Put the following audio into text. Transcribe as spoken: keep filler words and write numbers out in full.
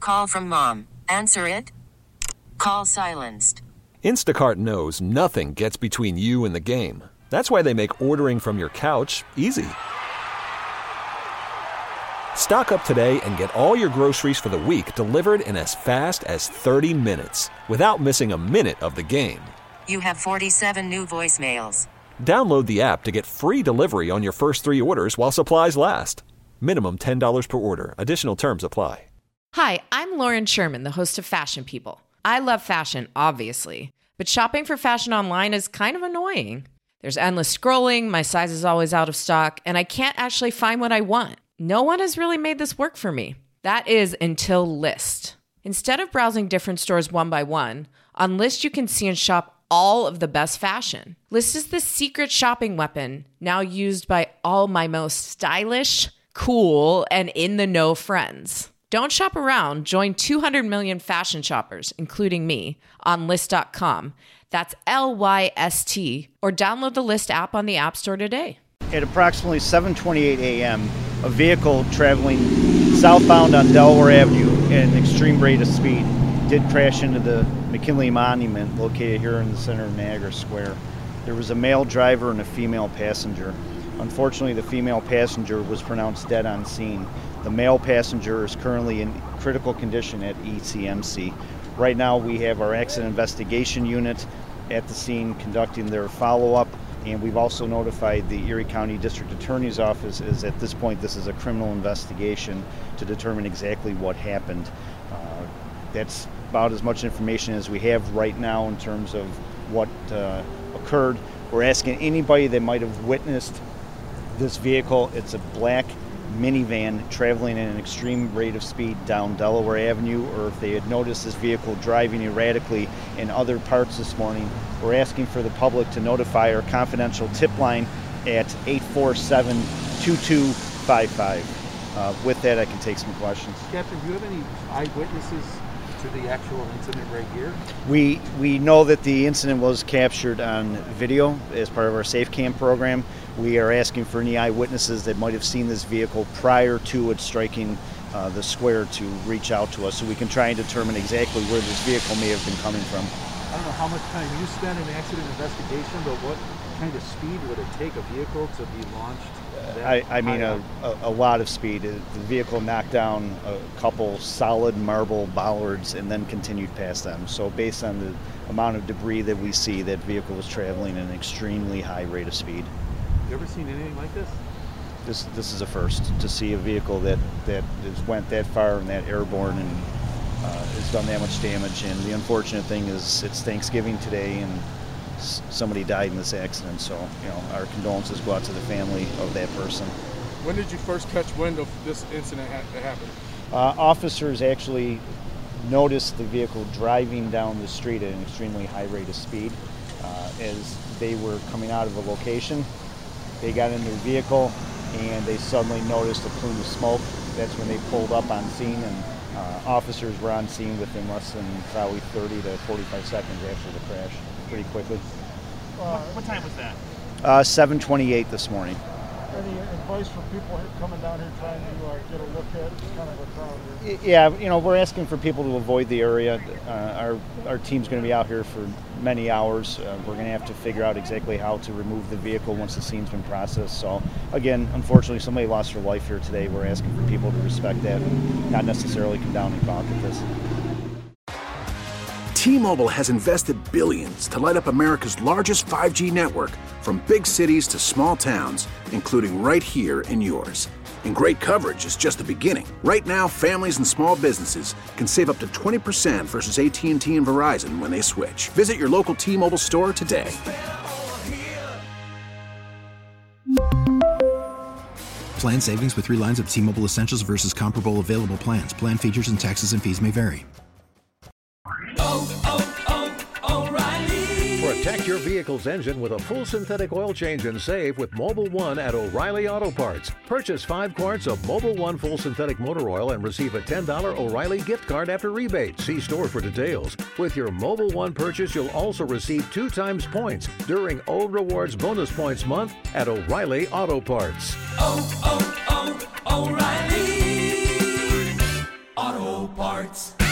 call from mom. Answer it. Call silenced. Instacart knows nothing gets between you and the game. That's why they make ordering from your couch easy. Stock up today and get all your groceries for the week delivered in as fast as thirty minutes without missing a minute of the game. You have forty-seven new voicemails. Download the app to get free delivery on your first three orders while supplies last. Minimum ten dollars per order. Additional terms apply. Hi, I'm Lauren Sherman, the host of Fashion People. I love fashion, obviously, but shopping for fashion online is kind of annoying. There's endless scrolling, my size is always out of stock, and I can't actually find what I want. No one has really made this work for me. That is until Lyst. Instead of browsing different stores one by one, on Lyst you can see and shop all of the best fashion. Lyst is the secret shopping weapon now used by all my most stylish, cool, and in-the-know friends. Don't shop around. Join two hundred million fashion shoppers, including me, on Lyst dot com. That's L Y S T, or download the Lyst app on the App Store today. At approximately seven twenty-eight a.m., a vehicle traveling southbound on Delaware Avenue at an extreme rate of speed did crash into the McKinley Monument located here in the center of Niagara Square. There was a male driver and a female passenger. Unfortunately, the female passenger was pronounced dead on scene. The male passenger is currently in critical condition at E C M C. Right now, we have our accident investigation unit at the scene conducting their follow-up, and we've also notified the Erie County District Attorney's Office, as at this point this is a criminal investigation to determine exactly what happened. Uh, that's about as much information as we have right now in terms of what uh, occurred. We're asking anybody that might have witnessed this vehicle. It's a black minivan traveling at an extreme rate of speed down Delaware Avenue, or if they had noticed this vehicle driving erratically in other parts this morning, we're asking for the public to notify our confidential tip line at eight four seven, two two five five. Uh, with that, I can take some questions. Captain, do you have any eyewitnesses to the actual incident right here? We we know that the incident was captured on video as part of our Safe Cam program. We are asking for any eyewitnesses that might have seen this vehicle prior to it striking uh, the square to reach out to us so we can try and determine exactly where this vehicle may have been coming from. I don't know how much time you spent in accident investigation, but what kind of speed would it take a vehicle to be launched? I, I mean, a, a, a lot of speed. The vehicle knocked down a couple solid marble bollards and then continued past them. So based on the amount of debris that we see, that vehicle was traveling at an extremely high rate of speed. You ever seen anything like this? This this is a first to see a vehicle that, that has went that far and that airborne and uh, has done that much damage. And the unfortunate thing is it's Thanksgiving today and somebody died in this accident, so you know our condolences go out to the family of that person. When did you first catch wind of this incident that happened? Uh, officers actually noticed the vehicle driving down the street at an extremely high rate of speed. Uh, as they were coming out of a location, they got in their vehicle and they suddenly noticed a plume of smoke. That's when they pulled up on scene, and uh, officers were on scene within less than probably thirty to forty-five seconds after the crash. Pretty quickly. Uh, what time was that? Uh, seven twenty-eight this morning. Any advice for people coming down here trying to uh, get a look at it? It's kind of a crowd here. Yeah, you know, we're asking for people to avoid the area. Uh, our our team's going to be out here for many hours. Uh, we're going to have to figure out exactly how to remove the vehicle once the scene's been processed. So, again, unfortunately, somebody lost their life here today. We're asking for people to respect that and not necessarily come down and balk at this. T-Mobile has invested billions to light up America's largest five G network, from big cities to small towns, including right here in yours. And great coverage is just the beginning. Right now, families and small businesses can save up to twenty percent versus A T and T and Verizon when they switch. Visit your local T-Mobile store today. Plan savings with three lines of T-Mobile Essentials versus comparable available plans. Plan features and taxes and fees may vary. Protect your vehicle's engine with a full synthetic oil change and save with Mobil one at O'Reilly Auto Parts. Purchase five quarts of Mobil one full synthetic motor oil and receive a ten dollars O'Reilly gift card after rebate. See store for details. With your Mobil one purchase, you'll also receive two times points during O Rewards Bonus Points Month at O'Reilly Auto Parts. Oh, oh, oh, O'Reilly Auto Auto Parts.